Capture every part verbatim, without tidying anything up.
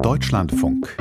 Deutschlandfunk.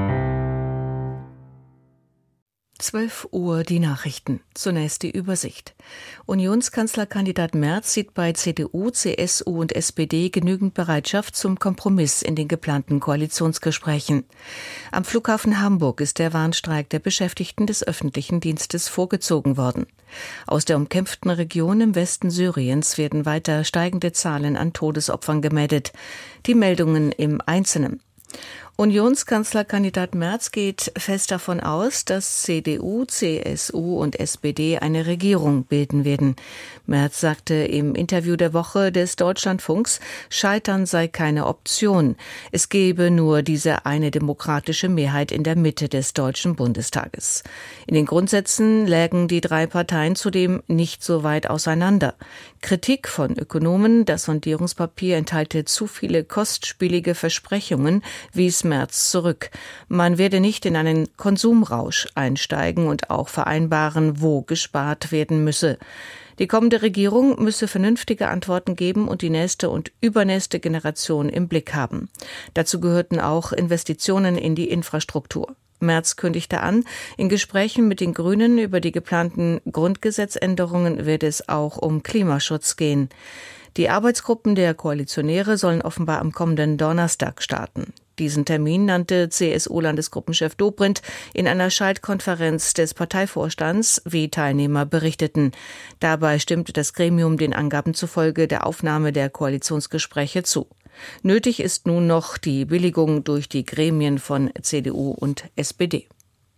zwölf Uhr die Nachrichten. Zunächst die Übersicht. Unionskanzlerkandidat Merz sieht bei C D U, C S U und S P D genügend Bereitschaft zum Kompromiss in den geplanten Koalitionsgesprächen. Am Flughafen Hamburg ist der Warnstreik der Beschäftigten des öffentlichen Dienstes vorgezogen worden. Aus der umkämpften Region im Westen Syriens werden weiter steigende Zahlen an Todesopfern gemeldet. Die Meldungen im Einzelnen. Unionskanzlerkandidat Merz geht fest davon aus, dass C D U, C S U und S P D eine Regierung bilden werden. Merz sagte im Interview der Woche des Deutschlandfunks, Scheitern sei keine Option. Es gebe nur diese eine demokratische Mehrheit in der Mitte des Deutschen Bundestages. In den Grundsätzen lägen die drei Parteien zudem nicht so weit auseinander. Kritik von Ökonomen, das Sondierungspapier enthalte zu viele kostspielige Versprechungen, wies Merz zurück. Man werde nicht in einen Konsumrausch einsteigen und auch vereinbaren, wo gespart werden müsse. Die kommende Regierung müsse vernünftige Antworten geben und die nächste und übernächste Generation im Blick haben. Dazu gehörten auch Investitionen in die Infrastruktur. Merz kündigte an, in Gesprächen mit den Grünen über die geplanten Grundgesetzänderungen wird es auch um Klimaschutz gehen. Die Arbeitsgruppen der Koalitionäre sollen offenbar am kommenden Donnerstag starten. Diesen Termin nannte C S U-Landesgruppenchef Dobrindt in einer Schaltkonferenz des Parteivorstands, wie Teilnehmer berichteten. Dabei stimmte das Gremium den Angaben zufolge der Aufnahme der Koalitionsgespräche zu. Nötig ist nun noch die Billigung durch die Gremien von C D U und S P D.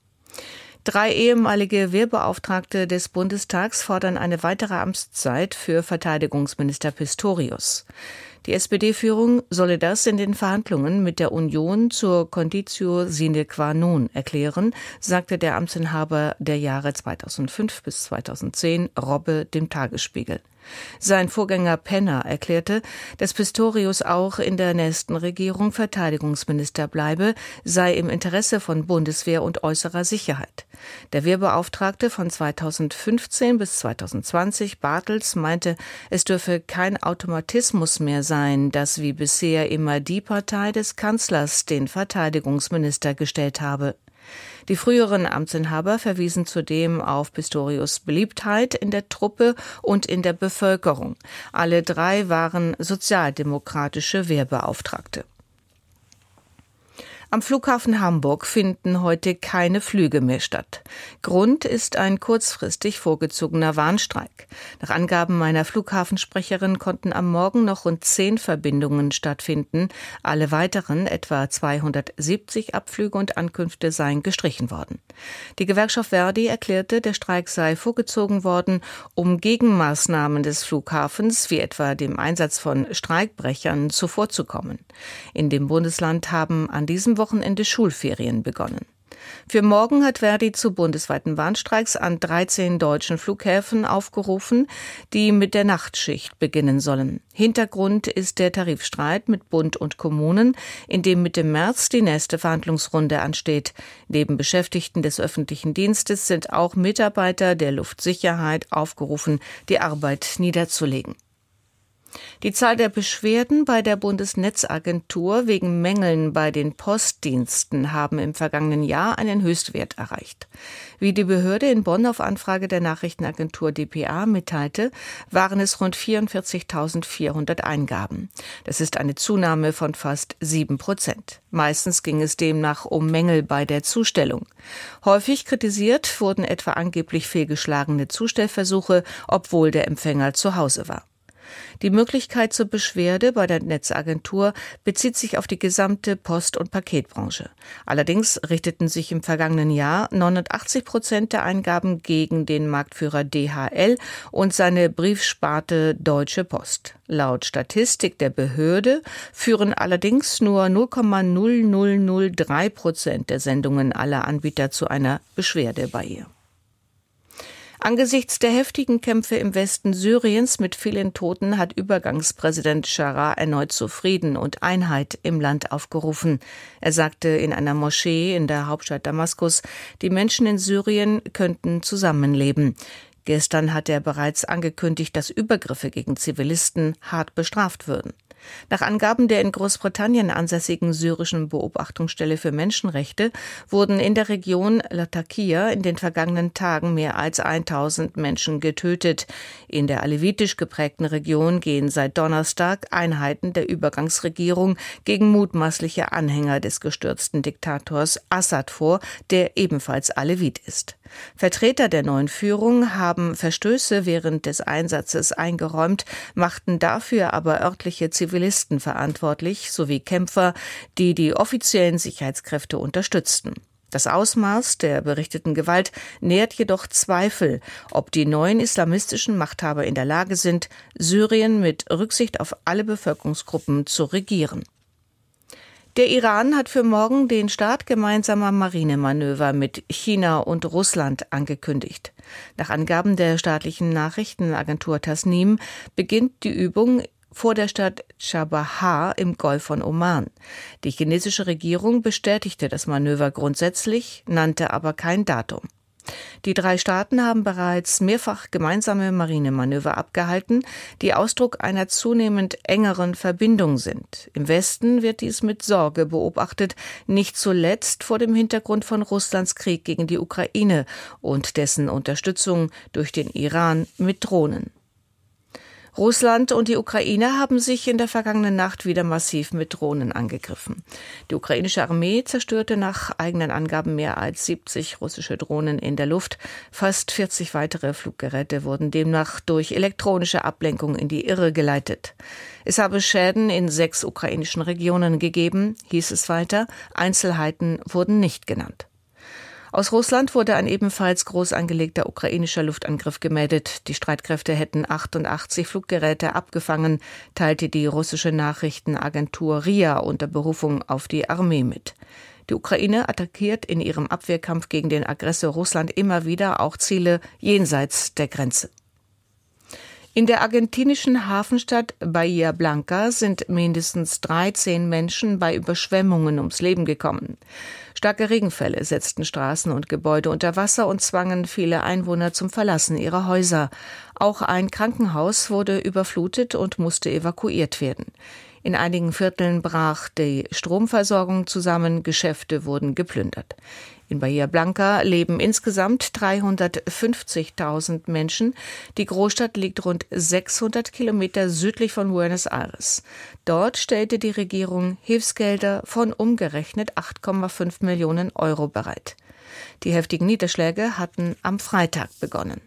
Drei ehemalige Wehrbeauftragte des Bundestags fordern eine weitere Amtszeit für Verteidigungsminister Pistorius. Die S P D-Führung solle das in den Verhandlungen mit der Union zur Conditio sine qua non erklären, sagte der Amtsinhaber der Jahre zweitausendfünf bis zweitausendzehn, Robbe, dem Tagesspiegel. Sein Vorgänger Penner erklärte, dass Pistorius auch in der nächsten Regierung Verteidigungsminister bleibe, sei im Interesse von Bundeswehr und äußerer Sicherheit. Der Wehrbeauftragte von zweitausendfünfzehn bis zweitausendzwanzig, Bartels, meinte, es dürfe kein Automatismus mehr sein, dass wie bisher immer die Partei des Kanzlers den Verteidigungsminister gestellt habe. Die früheren Amtsinhaber verwiesen zudem auf Pistorius' Beliebtheit in der Truppe und in der Bevölkerung. Alle drei waren sozialdemokratische Wehrbeauftragte. Am Flughafen Hamburg finden heute keine Flüge mehr statt. Grund ist ein kurzfristig vorgezogener Warnstreik. Nach Angaben einer Flughafensprecherin konnten am Morgen noch rund zehn Verbindungen stattfinden. Alle weiteren, etwa zweihundertsiebzig Abflüge und Ankünfte, seien gestrichen worden. Die Gewerkschaft Verdi erklärte, der Streik sei vorgezogen worden, um Gegenmaßnahmen des Flughafens, wie etwa dem Einsatz von Streikbrechern, zuvorzukommen. In dem Bundesland haben an diesem Wochenende Schulferien begonnen. Für morgen hat Verdi zu bundesweiten Warnstreiks an dreizehn deutschen Flughäfen aufgerufen, die mit der Nachtschicht beginnen sollen. Hintergrund ist der Tarifstreit mit Bund und Kommunen, in dem Mitte März die nächste Verhandlungsrunde ansteht. Neben Beschäftigten des öffentlichen Dienstes sind auch Mitarbeiter der Luftsicherheit aufgerufen, die Arbeit niederzulegen. Die Zahl der Beschwerden bei der Bundesnetzagentur wegen Mängeln bei den Postdiensten haben im vergangenen Jahr einen Höchstwert erreicht. Wie die Behörde in Bonn auf Anfrage der Nachrichtenagentur d p a mitteilte, waren es rund vierundvierzigtausendvierhundert Eingaben. Das ist eine Zunahme von fast sieben Prozent. Meistens ging es demnach um Mängel bei der Zustellung. Häufig kritisiert wurden etwa angeblich fehlgeschlagene Zustellversuche, obwohl der Empfänger zu Hause war. Die Möglichkeit zur Beschwerde bei der Netzagentur bezieht sich auf die gesamte Post- und Paketbranche. Allerdings richteten sich im vergangenen Jahr neunundachtzig Prozent der Eingaben gegen den Marktführer D H L und seine Briefsparte Deutsche Post. Laut Statistik der Behörde führen allerdings nur null Komma null null null drei Prozent der Sendungen aller Anbieter zu einer Beschwerde bei ihr. Angesichts der heftigen Kämpfe im Westen Syriens mit vielen Toten hat Übergangspräsident Jarrah erneut zu Frieden und Einheit im Land aufgerufen. Er sagte in einer Moschee in der Hauptstadt Damaskus, die Menschen in Syrien könnten zusammenleben. Gestern hat er bereits angekündigt, dass Übergriffe gegen Zivilisten hart bestraft würden. Nach Angaben der in Großbritannien ansässigen syrischen Beobachtungsstelle für Menschenrechte wurden in der Region Latakia in den vergangenen Tagen mehr als tausend Menschen getötet. In der alevitisch geprägten Region gehen seit Donnerstag Einheiten der Übergangsregierung gegen mutmaßliche Anhänger des gestürzten Diktators Assad vor, der ebenfalls Alevit ist. Vertreter der neuen Führung haben Verstöße während des Einsatzes eingeräumt, machten dafür aber örtliche Zivilisten verantwortlich sowie Kämpfer, die die offiziellen Sicherheitskräfte unterstützten. Das Ausmaß der berichteten Gewalt nährt jedoch Zweifel, ob die neuen islamistischen Machthaber in der Lage sind, Syrien mit Rücksicht auf alle Bevölkerungsgruppen zu regieren. Der Iran hat für morgen den Start gemeinsamer Marinemanöver mit China und Russland angekündigt. Nach Angaben der staatlichen Nachrichtenagentur Tasnim beginnt die Übung vor der Stadt Chabahar im Golf von Oman. Die chinesische Regierung bestätigte das Manöver grundsätzlich, nannte aber kein Datum. Die drei Staaten haben bereits mehrfach gemeinsame Marinemanöver abgehalten, die Ausdruck einer zunehmend engeren Verbindung sind. Im Westen wird dies mit Sorge beobachtet, nicht zuletzt vor dem Hintergrund von Russlands Krieg gegen die Ukraine und dessen Unterstützung durch den Iran mit Drohnen. Russland und die Ukraine haben sich in der vergangenen Nacht wieder massiv mit Drohnen angegriffen. Die ukrainische Armee zerstörte nach eigenen Angaben mehr als siebzig russische Drohnen in der Luft. Fast vierzig weitere Fluggeräte wurden demnach durch elektronische Ablenkung in die Irre geleitet. Es habe Schäden in sechs ukrainischen Regionen gegeben, hieß es weiter. Einzelheiten wurden nicht genannt. Aus Russland wurde ein ebenfalls groß angelegter ukrainischer Luftangriff gemeldet. Die Streitkräfte hätten achtundachtzig Fluggeräte abgefangen, teilte die russische Nachrichtenagentur R I A unter Berufung auf die Armee mit. Die Ukraine attackiert in ihrem Abwehrkampf gegen den Aggressor Russland immer wieder auch Ziele jenseits der Grenze. In der argentinischen Hafenstadt Bahía Blanca sind mindestens dreizehn Menschen bei Überschwemmungen ums Leben gekommen. Starke Regenfälle setzten Straßen und Gebäude unter Wasser und zwangen viele Einwohner zum Verlassen ihrer Häuser. Auch ein Krankenhaus wurde überflutet und musste evakuiert werden. In einigen Vierteln brach die Stromversorgung zusammen, Geschäfte wurden geplündert. In Bahía Blanca leben insgesamt dreihundertfünfzigtausend Menschen. Die Großstadt liegt rund sechshundert Kilometer südlich von Buenos Aires. Dort stellte die Regierung Hilfsgelder von umgerechnet acht Komma fünf Millionen Euro bereit. Die heftigen Niederschläge hatten am Freitag begonnen.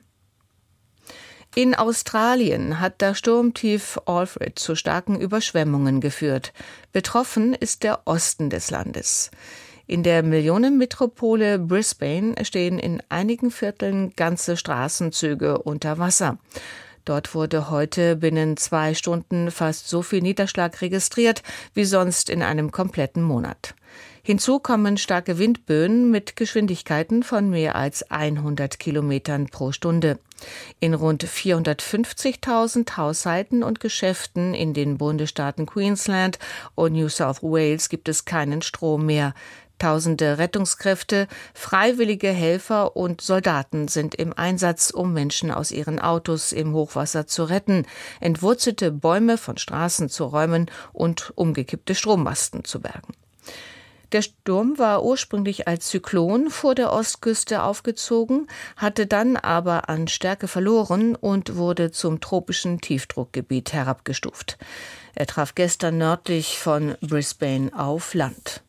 In Australien hat der Sturmtief Alfred zu starken Überschwemmungen geführt. Betroffen ist der Osten des Landes. In der Millionenmetropole Brisbane stehen in einigen Vierteln ganze Straßenzüge unter Wasser. Dort wurde heute binnen zwei Stunden fast so viel Niederschlag registriert wie sonst in einem kompletten Monat. Hinzu kommen starke Windböen mit Geschwindigkeiten von mehr als hundert Kilometern pro Stunde. In rund vierhundertfünfzigtausend Haushalten und Geschäften in den Bundesstaaten Queensland und New South Wales gibt es keinen Strom mehr. Tausende Rettungskräfte, freiwillige Helfer und Soldaten sind im Einsatz, um Menschen aus ihren Autos im Hochwasser zu retten, entwurzelte Bäume von Straßen zu räumen und umgekippte Strommasten zu bergen. Der Sturm war ursprünglich als Zyklon vor der Ostküste aufgezogen, hatte dann aber an Stärke verloren und wurde zum tropischen Tiefdruckgebiet herabgestuft. Er traf gestern nördlich von Brisbane auf Land.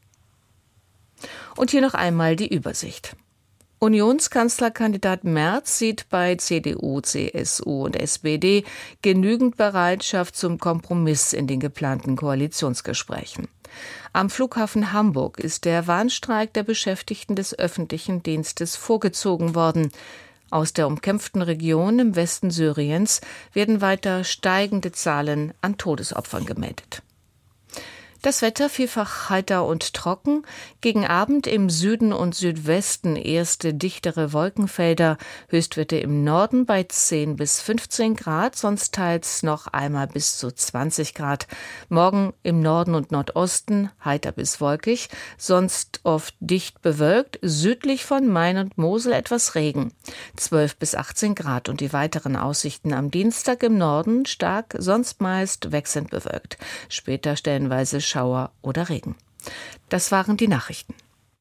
Und hier noch einmal die Übersicht. Unionskanzlerkandidat Merz sieht bei C D U, C S U und S P D genügend Bereitschaft zum Kompromiss in den geplanten Koalitionsgesprächen. Am Flughafen Hamburg ist der Warnstreik der Beschäftigten des öffentlichen Dienstes vorgezogen worden. Aus der umkämpften Region im Westen Syriens werden weiter steigende Zahlen an Todesopfern gemeldet. Das Wetter vielfach heiter und trocken. Gegen Abend im Süden und Südwesten erste dichtere Wolkenfelder. Höchstwerte im Norden bei zehn bis fünfzehn Grad, sonst teils noch einmal bis zu zwanzig Grad. Morgen im Norden und Nordosten heiter bis wolkig, sonst oft dicht bewölkt. Südlich von Main und Mosel etwas Regen. zwölf bis achtzehn Grad und die weiteren Aussichten am Dienstag im Norden stark, sonst meist wechselnd bewölkt. Später stellenweise Schauer oder Regen. Das waren die Nachrichten.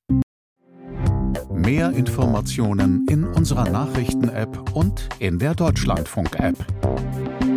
Mehr Informationen in unserer Nachrichten-App und in der Deutschlandfunk-App.